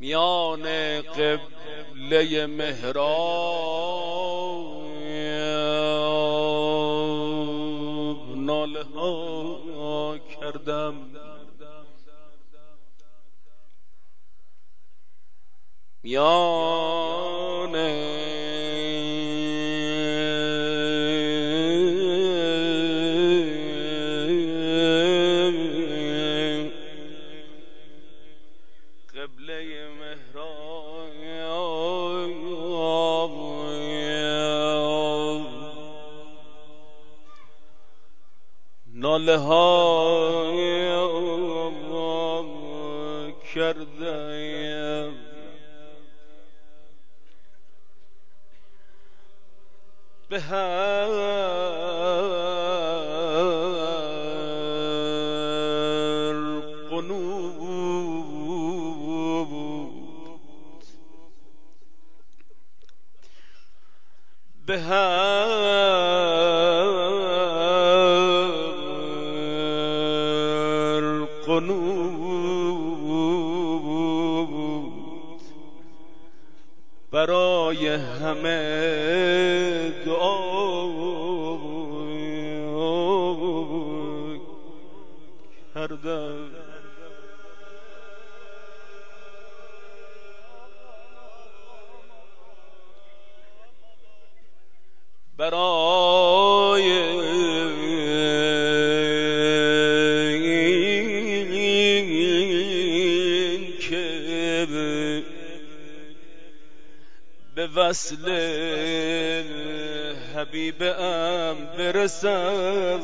میان قبله محراب ناله ها کردم، میان قبله محراب ناله ها کردم، به هر قنوت، به هر قنوت برای همه دعا کردم. برای این که به وصل حبیبم برسم،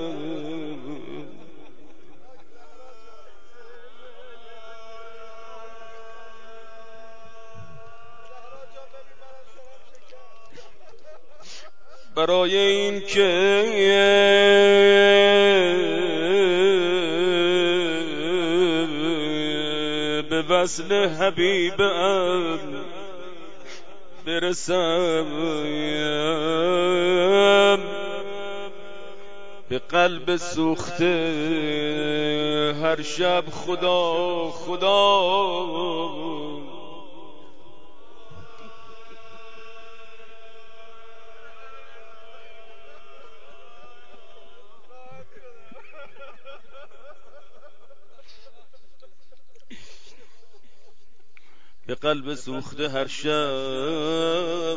برای این که به وصل حبیبم برسم، به قلب سوخته هر شب خدا خدا، به قلب سوخته هر شب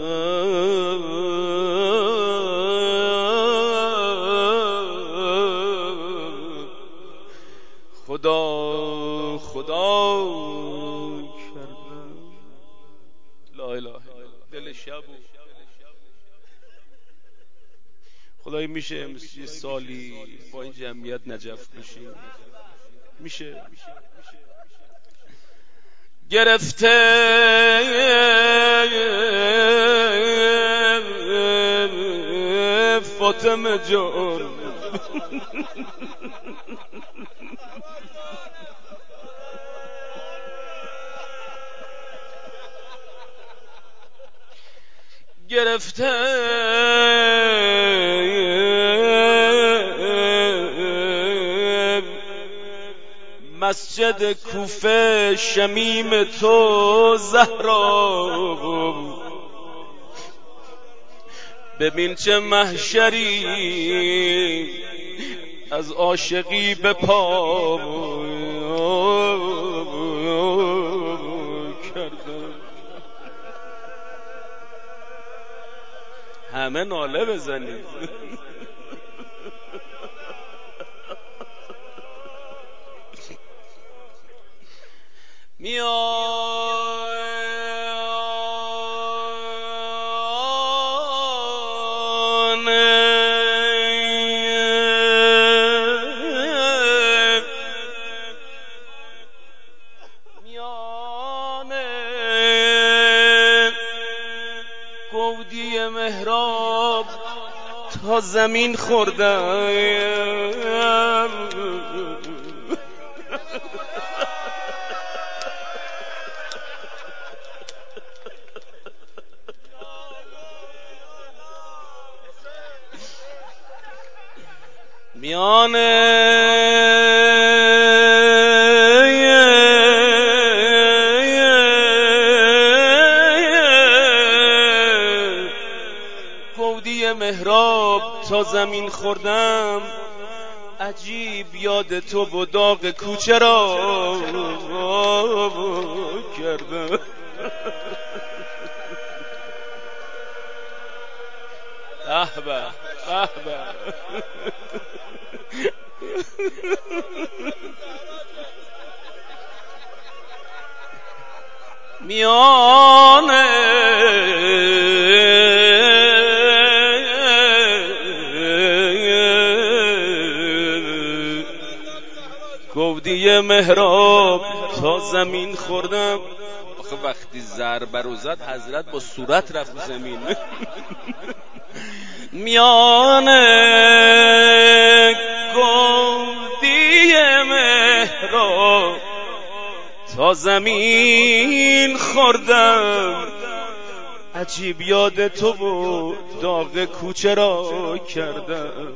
خدا خدا کردم. لا اله الا الله. دل شب خدایی میشه یه سالی با این جمعیت نجف بشیم؟ میشه؟ گرفته فاطمه جان، گرفته مسجد کوفه شمیم تو زهرا، ببین چه محشری از عاشقی به پا کردم. همه ناله بزنید. میان گودی محراب تا زمین خوردم، میان مهراب تا زمین خوردم، عجیب یاد تو و داغ کوچه را کردم. به به به به. میانه گودی مهراب تا زمین خوردم. آخه وقتی ضربه رو زد حضرت با صورت رفت زمین. میانه گودی مهراب تا زمین خوردم، عجیب یاد تو و داغ کوچه را کردم.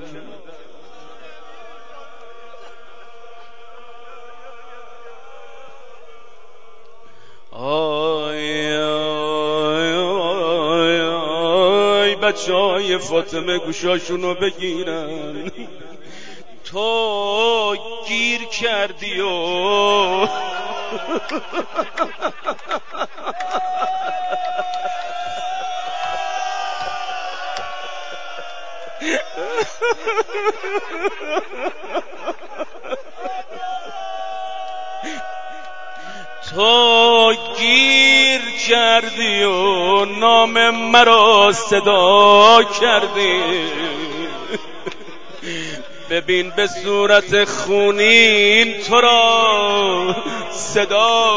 آی آی آی آی بچهای فاطمه گوشاشونو بگیرن، تو گیر کردی و تو گیر کردی و نام مرا صدا کردی. ببین به صورت خونین تو را صدا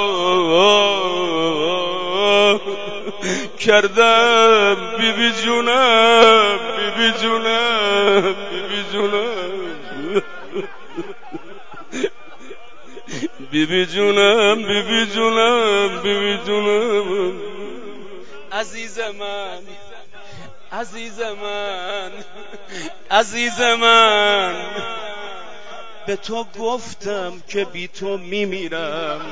کردم. بی بی جونم، بی بی جونم، بی بی جونم، بی بی جونم، بی بی جونم، بی بی جونم. عزیز من، عزیز من، عزیز من، به تو گفتم که بی تو میمیرم.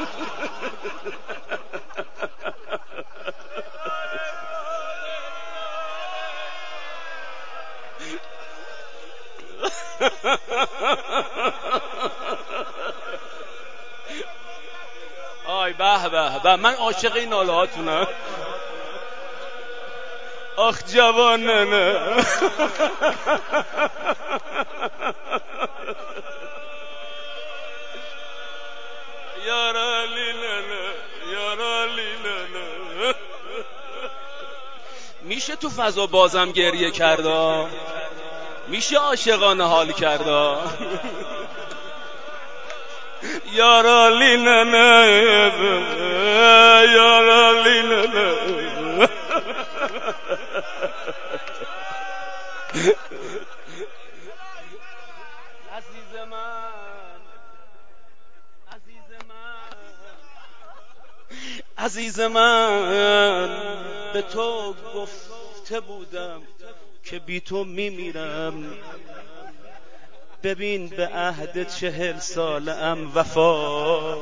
آی به به به، من عاشق این ناله هاتونم. آخ جوانه یارا لیلالا، یارا لیلالا. میشه تو فضا بازم گریه کردا؟ میشه عاشقانه حال کردا؟ یارا لیلالا، یارا لیلالا. عزیز من، عزیز من، عزیز من، به تو گفته بودم که بی تو میمیرم. ببین به عهد 40 ساله‌ام وفا.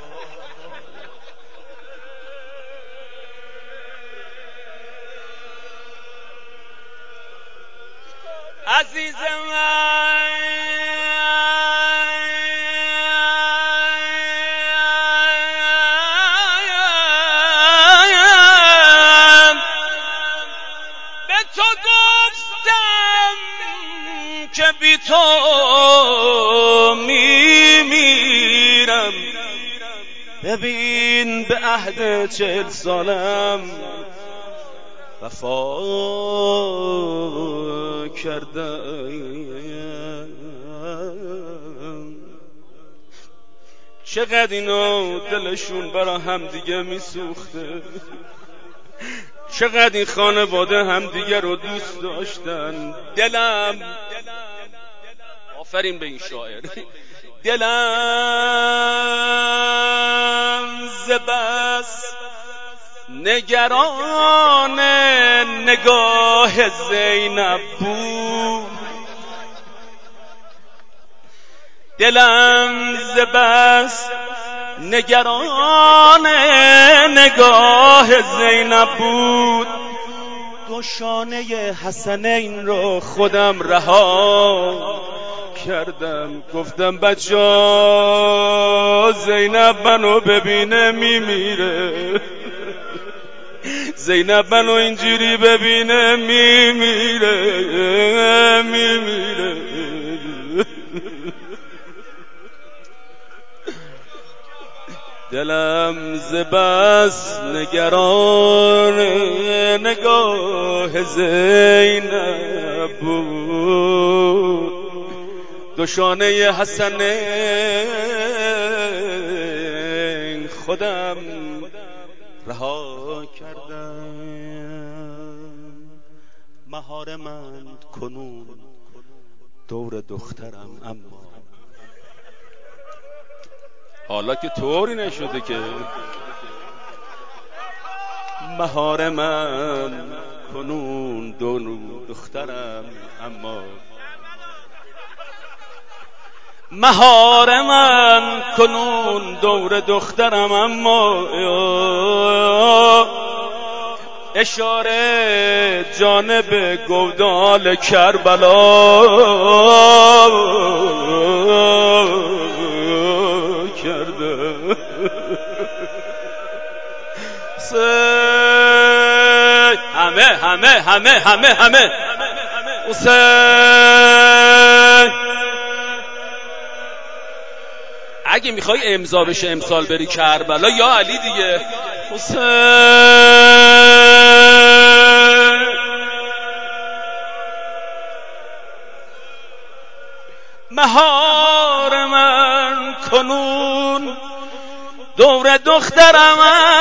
عزیز من، به تو گفتم که بی تو میمیرم. ببین به عهد 40 سالم وفا کردم. چقدر اینا دلشون برا هم دیگه میسوخته، چقدر این خانواده هم دیگه رو دوست داشتن. دلم، آفرین به این شاعر، دلم ز بس نگران نگاه زینب بود. دلم ز بس نگران نگاه زینب بود. دو شانه حسنین رو خودم رها کردم. گفتم بچه‌ها زینب منو ببینه میمیره، زینب منو اینجوری ببینه میمیره میمیره. دلم ز بس نگران نگاه زینب بود، دو شانه حسنین خودم رها کردم. مهار من کنون دور دخترم، اما حالا که طوری نشده که مهار من کنون دور دخترم، اما مهار من کنون دور دخترم، اما اشاره جانب گودال کربلا کرده. همه همه همه همه همه حسین، اگه میخوای امضا بشه امسال بری کربلا یا علی دیگه. حسین مهار من کنون دور دخترم،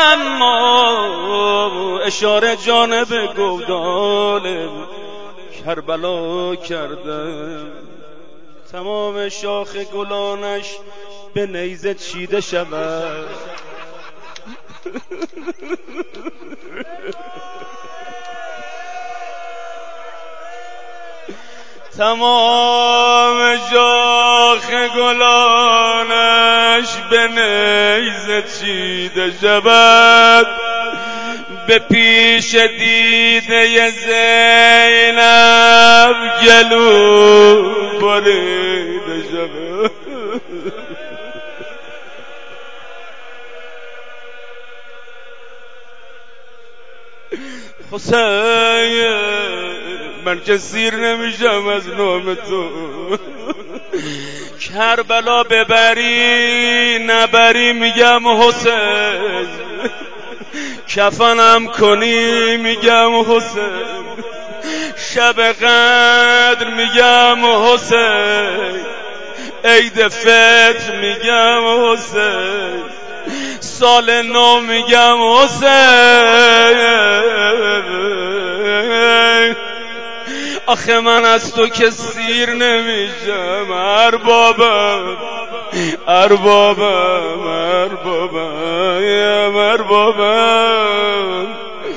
اما اشاره جانب گودال کربلا کردم. تمام شاخ گلانش به نیزه چیده شود، تمام شاخ گلانش به نیزه چیده شود، به پیش دیده زینب گلو بریده شود. حسین من که سیر نمیشم از نام تو، کربلا ببری نبری میگم حسین، کفنم کنی میگم حسین، شب قدر میگم حسین، عید فطر میگم حسین، سال نو میگم حسین. آخه من از تو که سیر نمیشم اربابم اربابم اربابم اربابم.